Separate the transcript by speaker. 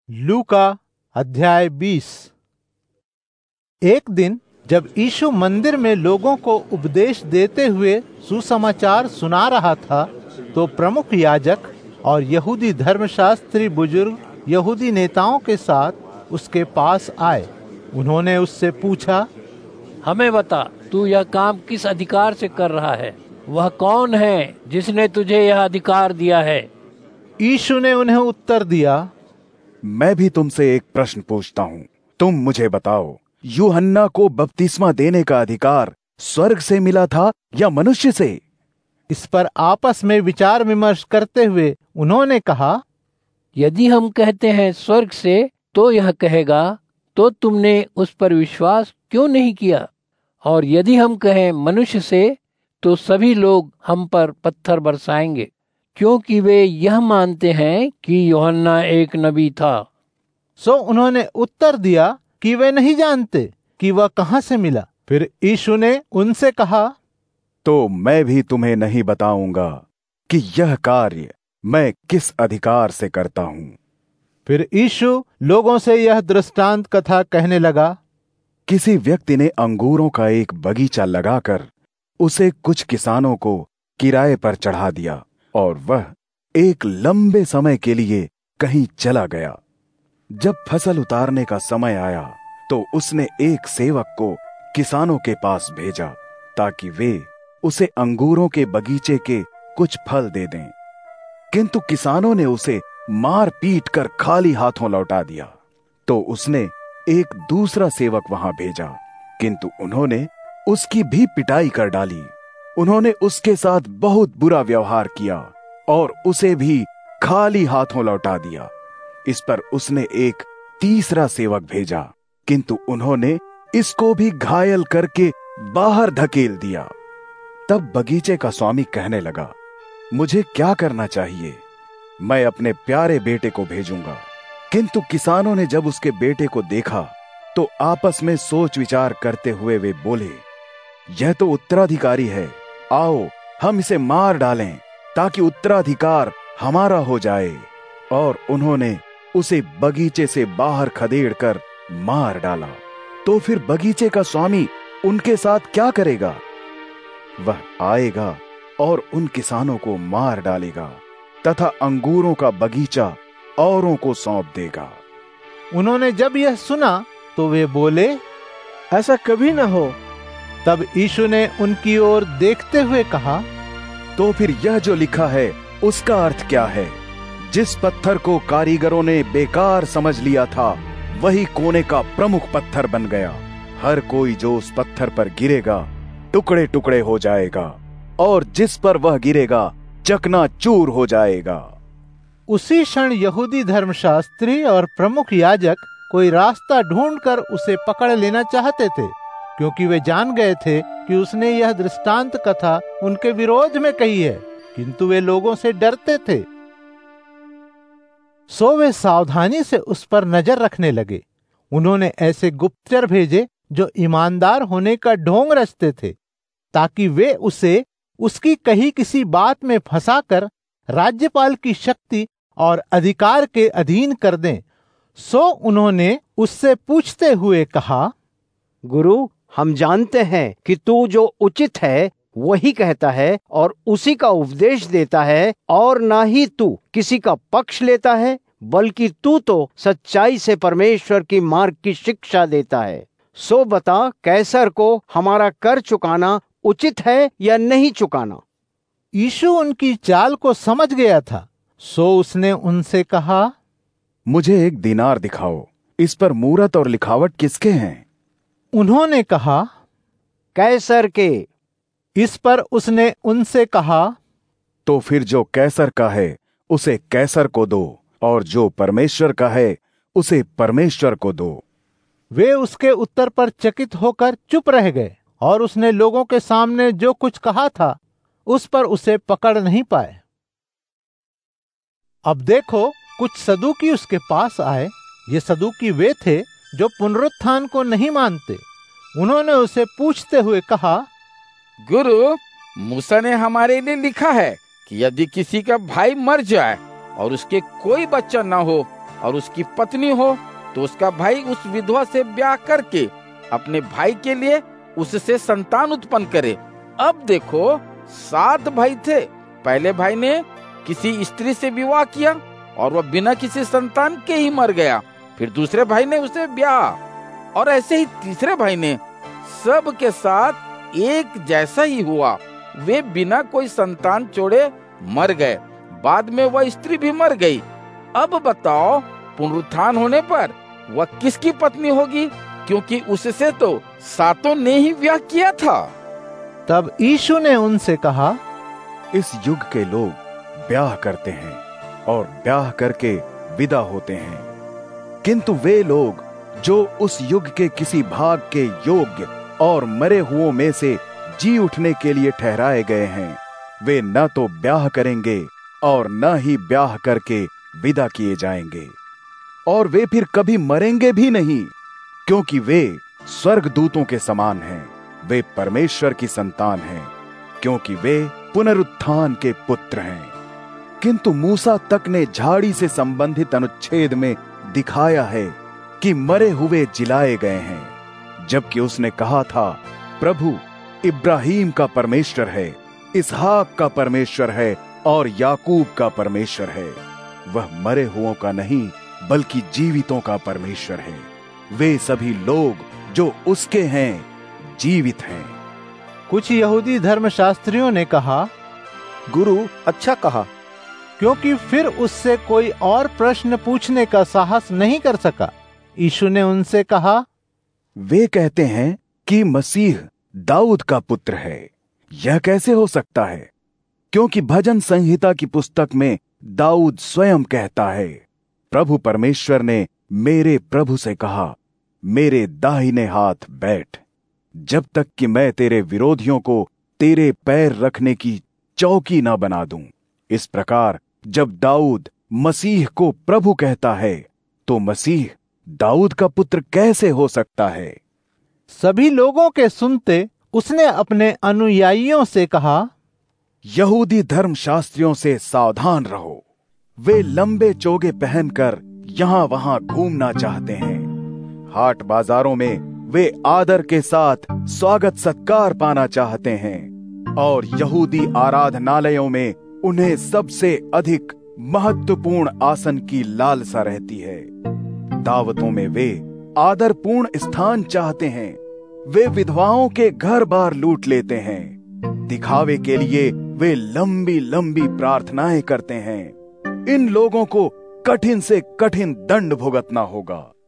Speaker 1: लूका अध्याय 20। एक दिन जब यीशु मंदिर में लोगों को उपदेश देते हुए सुसमाचार सुना रहा था, तो प्रमुख याजक और यहूदी धर्मशास्त्री बुजुर्ग यहूदी नेताओं के साथ उसके पास आए। उन्होंने उससे पूछा,
Speaker 2: हमें बता, तू यह काम किस अधिकार से कर रहा है? वह कौन है जिसने तुझे यह अधिकार दिया है?
Speaker 1: यीशु ने उन्हें उत्तर दिया,
Speaker 3: मैं भी तुमसे एक प्रश्न पूछता हूँ, तुम मुझे बताओ, यूहन्ना को बपतिस्मा देने का अधिकार स्वर्ग से मिला था या मनुष्य से?
Speaker 1: इस पर आपस में विचार विमर्श करते हुए उन्होंने कहा,
Speaker 2: यदि हम कहते हैं स्वर्ग से, तो यह कहेगा, तो तुमने उस पर विश्वास क्यों नहीं किया? और यदि हम कहें मनुष्य से, तो सभी लोग हम पर पत्थर बरसाएंगे, क्योंकि वे यह मानते हैं कि यूहन्ना एक नबी था।
Speaker 1: सो उन्होंने उत्तर दिया कि वे नहीं जानते कि वह कहाँ से मिला। फिर यीशु ने उनसे कहा,
Speaker 3: तो मैं भी तुम्हें नहीं बताऊंगा कि यह कार्य मैं किस अधिकार से करता हूँ।
Speaker 1: फिर यीशु लोगों से यह दृष्टांत कथा कहने लगा,
Speaker 3: किसी व्यक्ति ने अंगूरों का एक बगीचा लगाकर उसे कुछ किसानों को किराए पर चढ़ा दिया, और वह एक लंबे समय के लिए कहीं चला गया। जब फसल उतारने का समय आया, तो उसने एक सेवक को किसानों के पास भेजा, ताकि वे उसे अंगूरों के बगीचे के कुछ फल दे दें। किंतु किसानों ने उसे मार पीट कर खाली हाथों लौटा दिया। तो उसने एक दूसरा सेवक वहां भेजा, किंतु उन्होंने उसकी भी पिटाई कर डाली। उन्होंने उसके साथ बहुत बुरा व्यवहार किया और उसे भी खाली हाथों लौटा दिया। इस पर उसने एक तीसरा सेवक भेजा, किंतु उन्होंने इसको भी घायल करके बाहर धकेल दिया। तब बगीचे का स्वामी कहने लगा, मुझे क्या करना चाहिए? मैं अपने प्यारे बेटे को भेजूंगा। किंतु किसानों ने जब उसके बेटे को देखा, तो आपस में सोच विचार करते हुए वे बोले, यह तो उत्तराधिकारी है, आओ हम इसे मार डालें, ताकि उत्तराधिकार हमारा हो जाए। और उन्होंने उसे बगीचे से बाहर खदेड़ कर मार डाला। तो फिर बगीचे का स्वामी उनके साथ क्या करेगा? वह आएगा और उन किसानों को मार डालेगा तथा अंगूरों का बगीचा औरों को सौंप देगा।
Speaker 1: उन्होंने जब यह सुना, तो वे बोले,
Speaker 4: ऐसा कभी न हो।
Speaker 1: तब यीशु ने उनकी ओर देखते हुए कहा,
Speaker 3: तो फिर यह जो लिखा है उसका अर्थ क्या है? जिस पत्थर को कारीगरों ने बेकार समझ लिया था, वही कोने का प्रमुख पत्थर बन गया। हर कोई जो उस पत्थर पर गिरेगा टुकड़े टुकड़े हो जाएगा, और जिस पर वह गिरेगा चकनाचूर हो जाएगा।
Speaker 1: उसी क्षण यहूदी धर्मशास्त्री और प्रमुख याजक कोई रास्ता ढूंढकर उसे पकड़ लेना चाहते थे, क्योंकि वे जान गए थे कि उसने यह दृष्टांत कथा उनके विरोध में कही है, किंतु वे लोगों से डरते थे। सो वे सावधानी से उस पर नजर रखने लगे। उन्होंने ऐसे गुप्तचर भेजे जो ईमानदार होने का ढोंग रचते थे, ताकि वे उसे उसकी कही किसी बात में फंसाकर राज्यपाल की शक्ति और अधिकार के अधीन कर दें। सो उन्होंने उससे पूछते हुए कहा,
Speaker 4: गुरु, हम जानते हैं कि तू जो उचित है वही कहता है और उसी का उपदेश देता है, और ना ही तू किसी का पक्ष लेता है, बल्कि तू तो सच्चाई से परमेश्वर की मार्ग की शिक्षा देता है। सो बता, कैसर को हमारा कर चुकाना उचित है या नहीं चुकाना?
Speaker 1: यीशु उनकी चाल को समझ गया था। सो उसने उनसे कहा,
Speaker 3: मुझे एक दीनार दिखाओ, इस पर मूरत और लिखावट किसके हैं?
Speaker 1: उन्होंने कहा,
Speaker 4: कैसर के।
Speaker 1: इस पर उसने उनसे कहा,
Speaker 3: तो फिर जो कैसर का है उसे कैसर को दो, और जो परमेश्वर का है उसे परमेश्वर को दो।
Speaker 1: वे उसके उत्तर पर चकित होकर चुप रह गए, और उसने लोगों के सामने जो कुछ कहा था उस पर उसे पकड़ नहीं पाए। अब देखो, कुछ सदूकी उसके पास आए। ये सदूकी वे थे जो पुनरुत्थान को नहीं मानते। उन्होंने उसे पूछते हुए कहा,
Speaker 5: गुरु, मूसा ने हमारे लिए लिखा है कि यदि किसी का भाई मर जाए और उसके कोई बच्चा न हो, और उसकी पत्नी हो, तो उसका भाई उस विधवा से ब्याह करके अपने भाई के लिए उससे संतान उत्पन्न करे। अब देखो 7 भाई थे। पहले भाई ने किसी स्त्री से विवाह किया और वह बिना किसी संतान के ही मर गया। फिर दूसरे भाई ने उसे ब्याह, और ऐसे ही तीसरे भाई ने। सब के साथ एक जैसा ही हुआ, वे बिना कोई संतान छोड़े मर गए। बाद में वह स्त्री भी मर गई। अब बताओ, पुनरुत्थान होने पर वह किसकी पत्नी होगी? क्योंकि उससे तो 7 ने ही ब्याह किया था।
Speaker 1: तब यीशु ने उनसे कहा,
Speaker 3: इस युग के लोग ब्याह करते हैं और ब्याह करके विदा होते हैं, किंतु वे लोग जो उस युग के किसी भाग के योग्य और मरे हुओं में से जी उठने के लिए ठहराए गए हैं, वे न तो ब्याह करेंगे और न ही ब्याह करके विदा किए जाएंगे। और वे फिर कभी मरेंगे भी नहीं, क्योंकि वे स्वर्गदूतों के समान हैं। वे परमेश्वर की संतान हैं, क्योंकि वे पुनरुत्थान के पुत्र हैं। किंतु मूसा तक ने झाड़ी से संबंधित अनुच्छेद में दिखाया है कि मरे हुए जिलाए गए हैं, जबकि उसने कहा था, प्रभु इब्राहिम का परमेश्वर है, इसहाक का परमेश्वर है और याकूब का परमेश्वर है। वह मरे हुओं का नहीं बल्कि जीवितों का परमेश्वर है। वे सभी लोग जो उसके हैं जीवित हैं।
Speaker 1: कुछ यहूदी धर्मशास्त्रियों ने कहा,
Speaker 4: गुरु अच्छा कहा,
Speaker 1: क्योंकि फिर उससे कोई और प्रश्न पूछने का साहस नहीं कर सका। यीशु ने उनसे कहा,
Speaker 3: वे कहते हैं कि मसीह दाऊद का पुत्र है। यह कैसे हो सकता है? क्योंकि भजन संहिता की पुस्तक में दाऊद स्वयं कहता है, प्रभु परमेश्वर ने मेरे प्रभु से कहा, मेरे दाहिने हाथ बैठ, जब तक कि मैं तेरे विरोधियों को तेरे पैर रखने की चौकी न बना दूं। इस प्रकार जब दाऊद मसीह को प्रभु कहता है, तो मसीह दाऊद का पुत्र कैसे हो सकता है?
Speaker 1: सभी लोगों के सुनते उसने अपने अनुयायियों से कहा,
Speaker 3: यहूदी धर्मशास्त्रियों से सावधान रहो। वे लंबे चोगे पहनकर यहां वहां घूमना चाहते हैं। हाट बाजारों में वे आदर के साथ स्वागत सत्कार पाना चाहते हैं, और यहूदी आराधनालयों में उन्हें सबसे अधिक महत्वपूर्ण आसन की लालसा रहती है। दावतों में वे आदरपूर्ण स्थान चाहते हैं। वे विधवाओं के घर बार लूट लेते हैं। दिखावे के लिए वे लंबी लंबी प्रार्थनाएं करते हैं। इन लोगों को कठिन से कठिन दंड भुगतना होगा।